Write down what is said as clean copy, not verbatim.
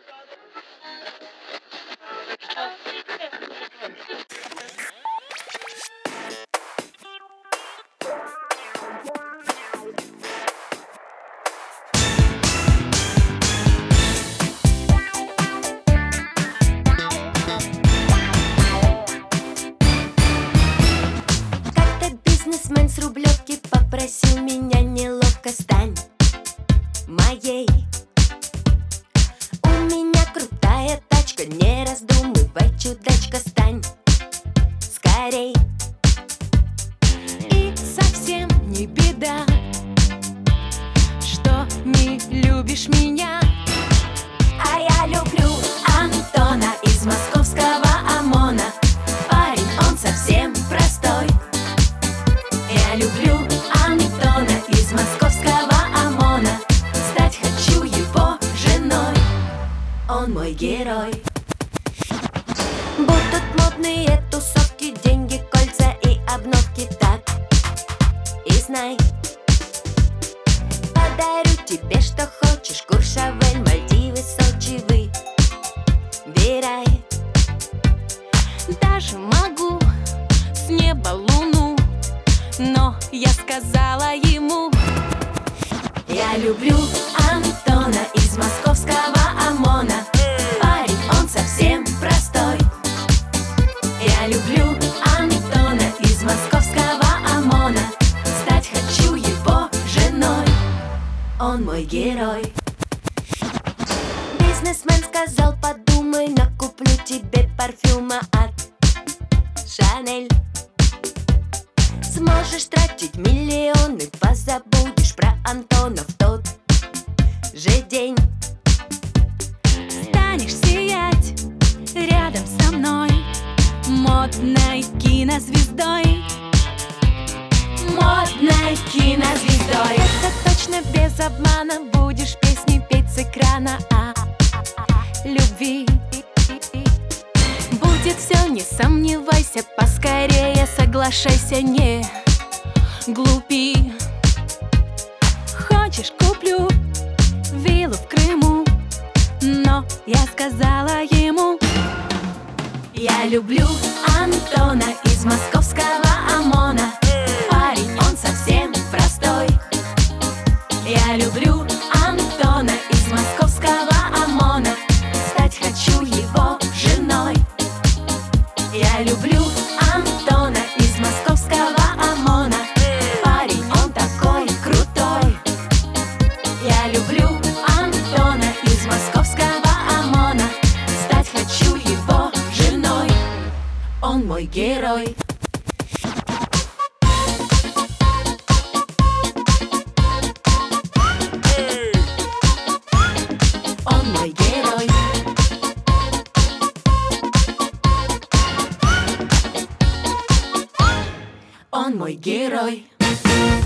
Как-то бизнесмен с Рублевки попросил меня неловко: стань моей. У меня крутая тачка, не раздумывай, чудачка, стань скорей. И совсем не беда, что не любишь меня. А я люблю Антона из московского ОМОНа. Парень, он совсем простой. Я люблю Антона из московского ОМОНа. Стать хочу его женой. Он мой герой. Будут модные тусовки, деньги, кольца и обновки. Так и знай, подарю тебе, что хочешь: Куршавель, Мальдивы, Сочи, выбирай. Даже могу с неба луну, но я сказала ему: я люблю Антона из московского ОМОНа. Парень, он совсем простой. Я люблю Антона из московского ОМОНа. Стать хочу его женой. Он мой герой. Бизнесмен сказал: подумай, накуплю тебе парфюма от Шанель. Сможешь тратить миллионы, позабудешь про Антона в тот же день. Станешь сиять рядом со мной, модной кинозвездой. Модной кинозвездой. Это точно без обмана будешь песни петь с экрана о любви. Будет все, не сомневайся, поскорее соглашайся, не глупи. Хочешь, куплю виллу в Крыму, но я сказала ему: я люблю Антона из московского ОМОНа. Парень, он совсем простой. Я люблю Антона из московского ОМОНа. Стать хочу его женой. Я люблю Антона из московского ОМОНа. Парень, он такой крутой. Я люблю Антона из московского ОМОНа. Стать хочу его женой. Он мой герой. Он мой герой. Он мой герой.